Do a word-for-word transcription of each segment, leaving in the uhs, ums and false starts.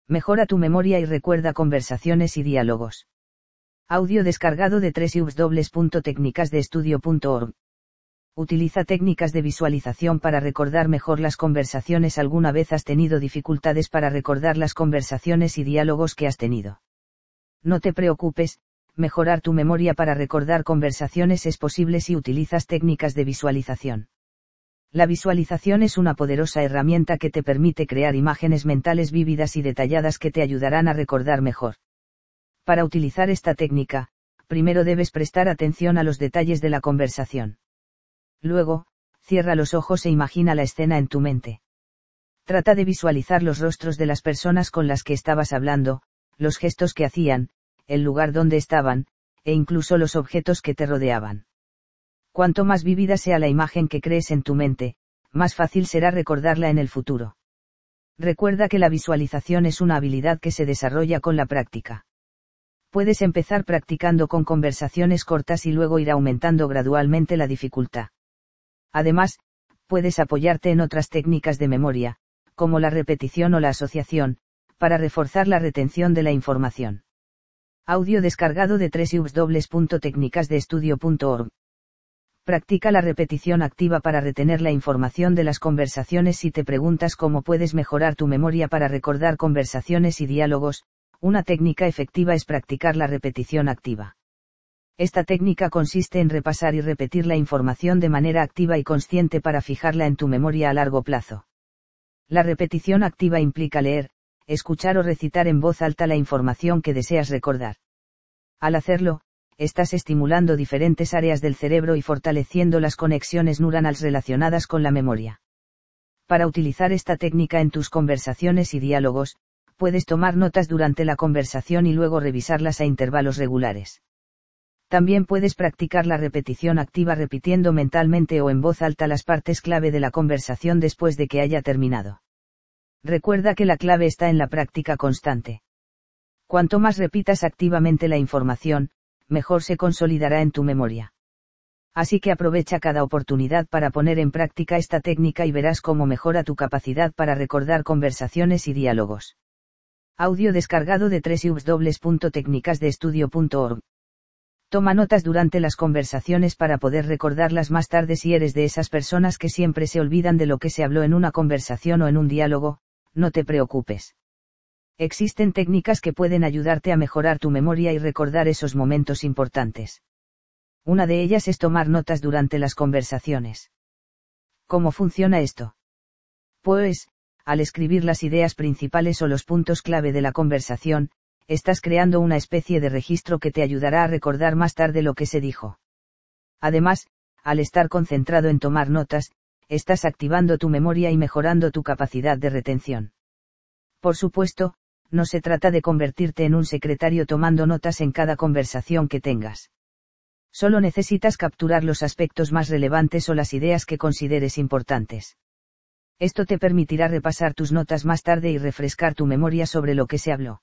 Mejora tu memoria y recuerda conversaciones y diálogos. Audio descargado de doble u doble u doble u punto técnicas de estudio punto org. Utiliza técnicas de visualización para recordar mejor las conversaciones. ¿Alguna vez has tenido dificultades para recordar las conversaciones y diálogos que has tenido? No te preocupes, mejorar tu memoria para recordar conversaciones es posible si utilizas técnicas de visualización. La visualización es una poderosa herramienta que te permite crear imágenes mentales vívidas y detalladas que te ayudarán a recordar mejor. Para utilizar esta técnica, primero debes prestar atención a los detalles de la conversación. Luego, cierra los ojos e imagina la escena en tu mente. Trata de visualizar los rostros de las personas con las que estabas hablando, los gestos que hacían, el lugar donde estaban, e incluso los objetos que te rodeaban. Cuanto más vívida sea la imagen que crees en tu mente, más fácil será recordarla en el futuro. Recuerda que la visualización es una habilidad que se desarrolla con la práctica. Puedes empezar practicando con conversaciones cortas y luego ir aumentando gradualmente la dificultad. Además, puedes apoyarte en otras técnicas de memoria, como la repetición o la asociación, para reforzar la retención de la información. Audio descargado de doble u doble u doble u punto técnicas de estudio punto org. Practica la repetición activa para retener la información de las conversaciones. Si te preguntas cómo puedes mejorar tu memoria para recordar conversaciones y diálogos, una técnica efectiva es practicar la repetición activa. Esta técnica consiste en repasar y repetir la información de manera activa y consciente para fijarla en tu memoria a largo plazo. La repetición activa implica leer, escuchar o recitar en voz alta la información que deseas recordar. Al hacerlo, estás estimulando diferentes áreas del cerebro y fortaleciendo las conexiones neuronales relacionadas con la memoria. Para utilizar esta técnica en tus conversaciones y diálogos, puedes tomar notas durante la conversación y luego revisarlas a intervalos regulares. También puedes practicar la repetición activa repitiendo mentalmente o en voz alta las partes clave de la conversación después de que haya terminado. Recuerda que la clave está en la práctica constante. Cuanto más repitas activamente la información, mejor se consolidará en tu memoria. Así que aprovecha cada oportunidad para poner en práctica esta técnica y verás cómo mejora tu capacidad para recordar conversaciones y diálogos. Audio descargado de doble u doble u doble u punto técnicas de estudio punto org. Toma notas durante las conversaciones para poder recordarlas más tarde. Si eres de esas personas que siempre se olvidan de lo que se habló en una conversación o en un diálogo, no te preocupes. Existen técnicas que pueden ayudarte a mejorar tu memoria y recordar esos momentos importantes. Una de ellas es tomar notas durante las conversaciones. ¿Cómo funciona esto? Pues, al escribir las ideas principales o los puntos clave de la conversación, estás creando una especie de registro que te ayudará a recordar más tarde lo que se dijo. Además, al estar concentrado en tomar notas, estás activando tu memoria y mejorando tu capacidad de retención. Por supuesto, no se trata de convertirte en un secretario tomando notas en cada conversación que tengas. Solo necesitas capturar los aspectos más relevantes o las ideas que consideres importantes. Esto te permitirá repasar tus notas más tarde y refrescar tu memoria sobre lo que se habló.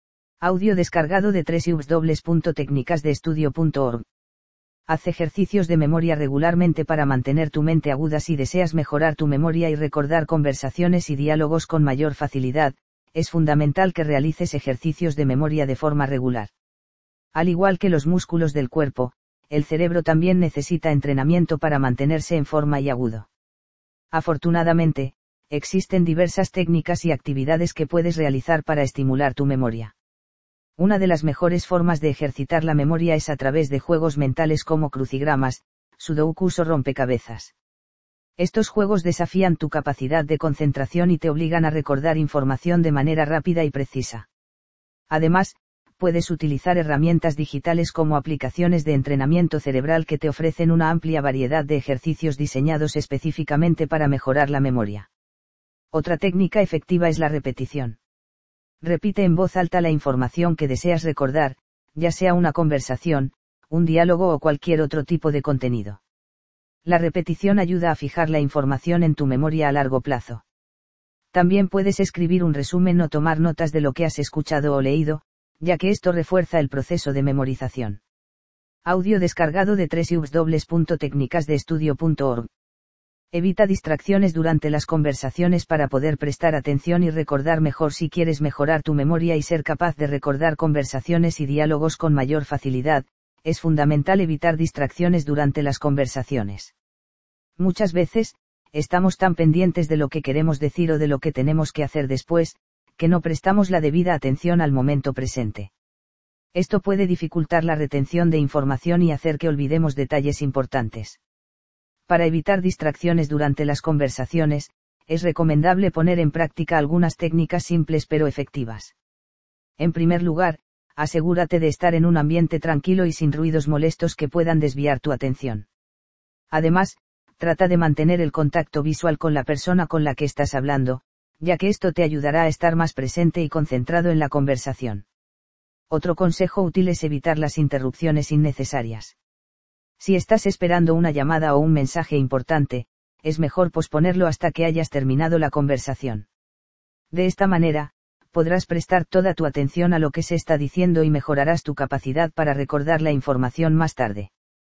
Audio descargado de doble u doble u doble u punto técnicas de estudio punto org. Haz ejercicios de memoria regularmente para mantener tu mente aguda. Si deseas mejorar tu memoria y recordar conversaciones y diálogos con mayor facilidad, es fundamental que realices ejercicios de memoria de forma regular. Al igual que los músculos del cuerpo, el cerebro también necesita entrenamiento para mantenerse en forma y agudo. Afortunadamente, existen diversas técnicas y actividades que puedes realizar para estimular tu memoria. Una de las mejores formas de ejercitar la memoria es a través de juegos mentales como crucigramas, sudokus o rompecabezas. Estos juegos desafían tu capacidad de concentración y te obligan a recordar información de manera rápida y precisa. Además, puedes utilizar herramientas digitales como aplicaciones de entrenamiento cerebral que te ofrecen una amplia variedad de ejercicios diseñados específicamente para mejorar la memoria. Otra técnica efectiva es la repetición. Repite en voz alta la información que deseas recordar, ya sea una conversación, un diálogo o cualquier otro tipo de contenido. La repetición ayuda a fijar la información en tu memoria a largo plazo. También puedes escribir un resumen o tomar notas de lo que has escuchado o leído, ya que esto refuerza el proceso de memorización. Audio descargado de doble u doble u doble u punto técnicas de estudio punto org. Evita distracciones durante las conversaciones para poder prestar atención y recordar mejor. Si quieres mejorar tu memoria y ser capaz de recordar conversaciones y diálogos con mayor facilidad, es fundamental evitar distracciones durante las conversaciones. Muchas veces, estamos tan pendientes de lo que queremos decir o de lo que tenemos que hacer después, que no prestamos la debida atención al momento presente. Esto puede dificultar la retención de información y hacer que olvidemos detalles importantes. Para evitar distracciones durante las conversaciones, es recomendable poner en práctica algunas técnicas simples pero efectivas. En primer lugar, asegúrate de estar en un ambiente tranquilo y sin ruidos molestos que puedan desviar tu atención. Además, trata de mantener el contacto visual con la persona con la que estás hablando, ya que esto te ayudará a estar más presente y concentrado en la conversación. Otro consejo útil es evitar las interrupciones innecesarias. Si estás esperando una llamada o un mensaje importante, es mejor posponerlo hasta que hayas terminado la conversación. De esta manera, podrás prestar toda tu atención a lo que se está diciendo y mejorarás tu capacidad para recordar la información más tarde.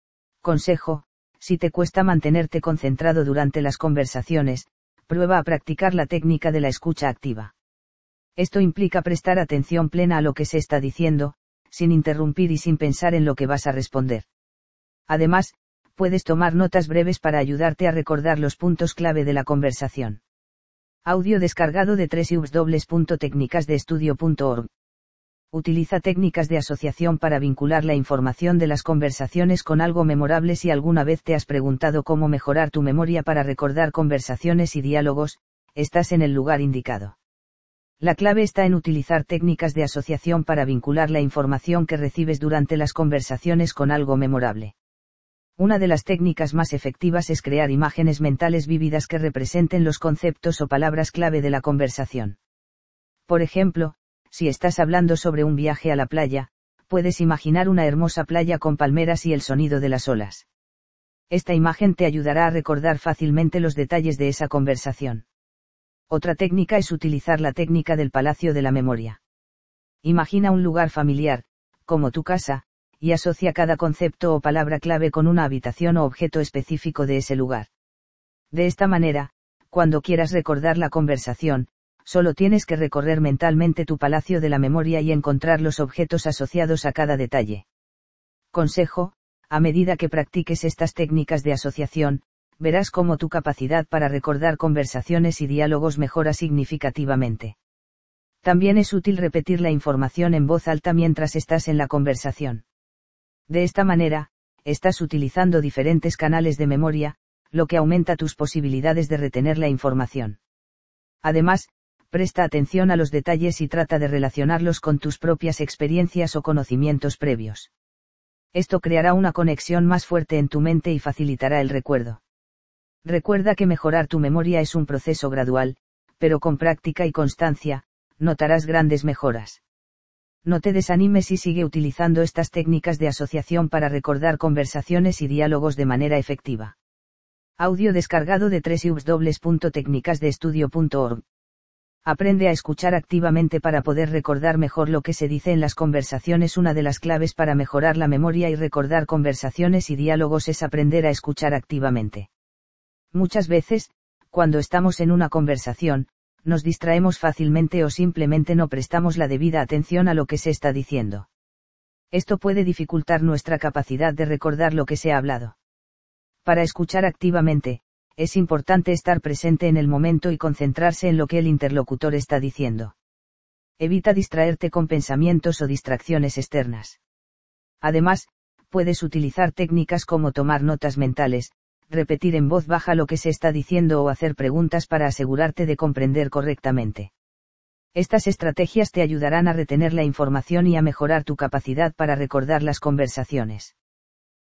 Consejo: si te cuesta mantenerte concentrado durante las conversaciones, prueba a practicar la técnica de la escucha activa. Esto implica prestar atención plena a lo que se está diciendo, sin interrumpir y sin pensar en lo que vas a responder. Además, puedes tomar notas breves para ayudarte a recordar los puntos clave de la conversación. Audio descargado de doble u doble u doble u punto técnicas de estudio punto org. Utiliza técnicas de asociación para vincular la información de las conversaciones con algo memorable. Si alguna vez te has preguntado cómo mejorar tu memoria para recordar conversaciones y diálogos, estás en el lugar indicado. La clave está en utilizar técnicas de asociación para vincular la información que recibes durante las conversaciones con algo memorable. Una de las técnicas más efectivas es crear imágenes mentales vívidas que representen los conceptos o palabras clave de la conversación. Por ejemplo, si estás hablando sobre un viaje a la playa, puedes imaginar una hermosa playa con palmeras y el sonido de las olas. Esta imagen te ayudará a recordar fácilmente los detalles de esa conversación. Otra técnica es utilizar la técnica del palacio de la memoria. Imagina un lugar familiar, como tu casa, y asocia cada concepto o palabra clave con una habitación o objeto específico de ese lugar. De esta manera, cuando quieras recordar la conversación, solo tienes que recorrer mentalmente tu palacio de la memoria y encontrar los objetos asociados a cada detalle. Consejo: a medida que practiques estas técnicas de asociación, verás cómo tu capacidad para recordar conversaciones y diálogos mejora significativamente. También es útil repetir la información en voz alta mientras estás en la conversación. De esta manera, estás utilizando diferentes canales de memoria, lo que aumenta tus posibilidades de retener la información. Además, presta atención a los detalles y trata de relacionarlos con tus propias experiencias o conocimientos previos. Esto creará una conexión más fuerte en tu mente y facilitará el recuerdo. Recuerda que mejorar tu memoria es un proceso gradual, pero con práctica y constancia, notarás grandes mejoras. No te desanimes y sigue utilizando estas técnicas de asociación para recordar conversaciones y diálogos de manera efectiva. Audio descargado de doble u doble u doble u punto técnicas de estudio punto org. Aprende a escuchar activamente para poder recordar mejor lo que se dice en las conversaciones. Una de las claves para mejorar la memoria y recordar conversaciones y diálogos es aprender a escuchar activamente. Muchas veces, cuando estamos en una conversación, nos distraemos fácilmente o simplemente no prestamos la debida atención a lo que se está diciendo. Esto puede dificultar nuestra capacidad de recordar lo que se ha hablado. Para escuchar activamente, es importante estar presente en el momento y concentrarse en lo que el interlocutor está diciendo. Evita distraerte con pensamientos o distracciones externas. Además, puedes utilizar técnicas como tomar notas mentales, repetir en voz baja lo que se está diciendo o hacer preguntas para asegurarte de comprender correctamente. Estas estrategias te ayudarán a retener la información y a mejorar tu capacidad para recordar las conversaciones.